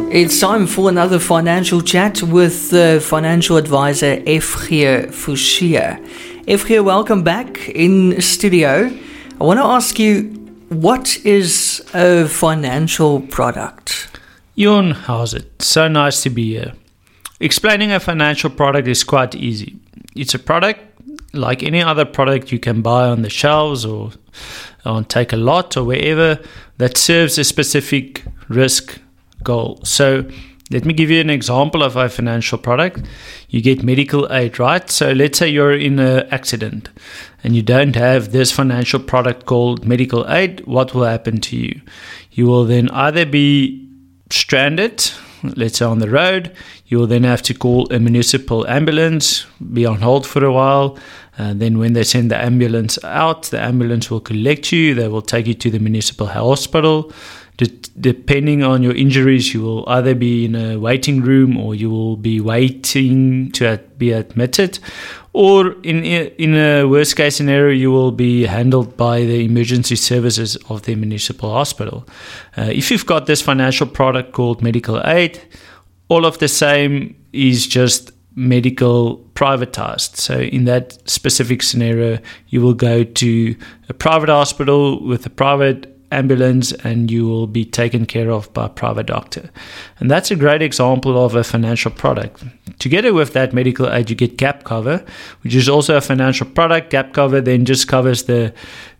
It's time for another financial chat with financial advisor F.G. Forsier. F.G., welcome back in studio. I want to ask you, what is a financial product? Jon, how's it? So nice to be here. Explaining a financial product is quite easy. It's a product like any other product you can buy on the shelves or on Take a Lot or wherever that serves a specific risk goal. So let me give you an example of a financial product. You get medical aid, right? So let's say you're in an accident and you don't have this financial product called medical aid. What will happen to you? You will then either be stranded, let's say on the road. You will then have to call a municipal ambulance, be on hold for a while. Then when they send the ambulance out, the ambulance will collect you. They will take you to the municipal hospital. Depending on your injuries, you will either be in a waiting room or you will be waiting to be admitted. Or in a worst case scenario, you will be handled by the emergency services of the municipal hospital. If you've got this financial product called medical aid, all of the same is just medical privatized. So in that specific scenario, you will go to a private hospital with a private ambulance and you will be taken care of by a private doctor. And that's a great example of a financial product. Together with that medical aid, you get gap cover, which is also a financial product. Gap cover then just covers the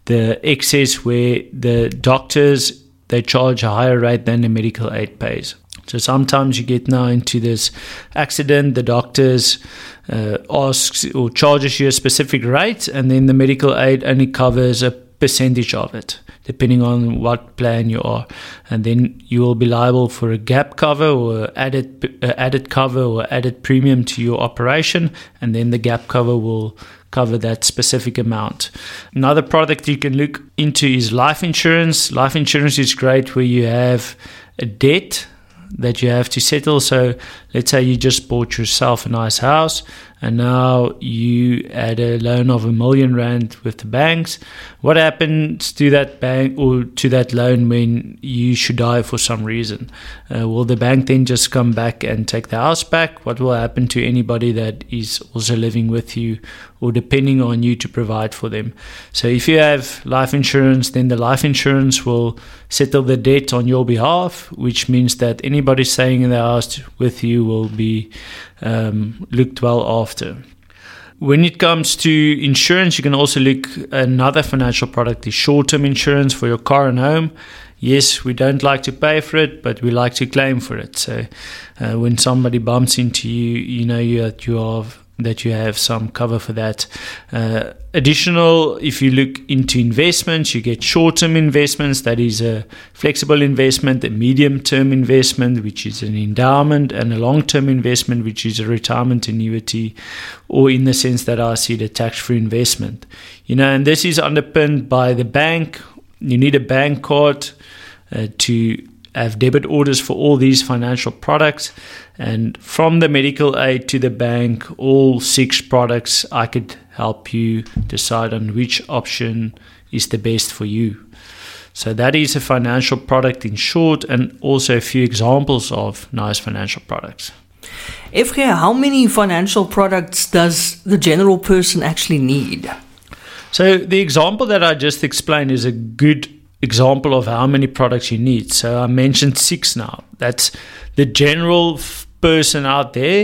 excess where the doctors, they charge a higher rate than the medical aid pays. So sometimes you get now into this accident, the doctors asks or charges you a specific rate, and then the medical aid only covers a percentage of it, depending on what plan you are. And then you will be liable for a gap cover or added cover or added premium to your operation, and then the gap cover will cover that specific amount. Another product you can look into is life insurance. Life insurance is great where you have a debt that you have to settle. So let's say you just bought yourself a nice house and now you had a loan of R1 million with the banks. What happens to that bank or to that loan when you should die for some reason? Will the bank then just come back and take the house back? What will happen to anybody that is also living with you or depending on you to provide for them? So if you have life insurance, then the life insurance will settle the debt on your behalf, which means that anybody staying in the house with you will be looked well after. When it comes to insurance, you can also look another financial product is short-term insurance for your car and home. Yes, we don't like to pay for it, but we like to claim for it. So when somebody bumps into you, you know that you have some cover for that. Additional, if you look into investments, you get short-term investments, that is a flexible investment, a medium-term investment, which is an endowment, and a long-term investment, which is a retirement annuity, or in the sense that I see the tax-free investment. And this is underpinned by the bank. You need a bank card to have debit orders for all these financial products. And from the medical aid to the bank, all 6 products, I could help you decide on which option is the best for you. So that is a financial product in short, and also a few examples of nice financial products. F.G., how many financial products does the general person actually need? So the example that I just explained is a good example of how many products you need. So I mentioned 6 now. That's the general person out there.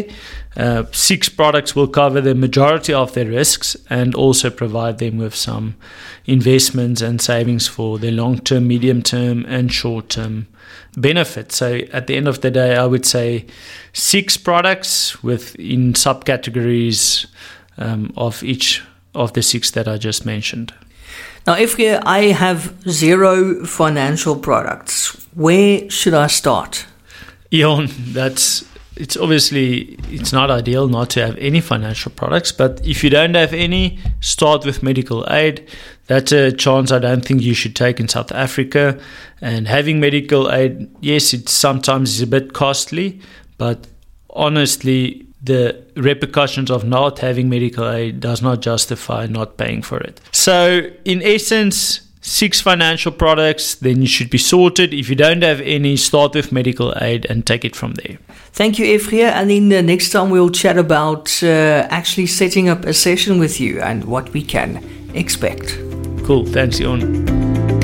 6 products will cover the majority of their risks and also provide them with some investments and savings for their long-term, medium-term and short-term benefits. So at the end of the day, I would say 6 products within subcategories of each of the 6 that I just mentioned. Now, F.G., I have 0 financial products. Where should I start? Jon, it's not ideal not to have any financial products, but if you don't have any, start with medical aid. That's a chance I don't think you should take in South Africa. And having medical aid, yes, it sometimes is a bit costly, but honestly, the repercussions of not having medical aid does not justify not paying for it. So in essence, 6 financial products, then you should be sorted. If you don't have any, start with medical aid and take it from there. Thank you, Efrië. And then next time we'll chat about actually setting up a session with you and what we can expect. Cool. Thanks, Jon.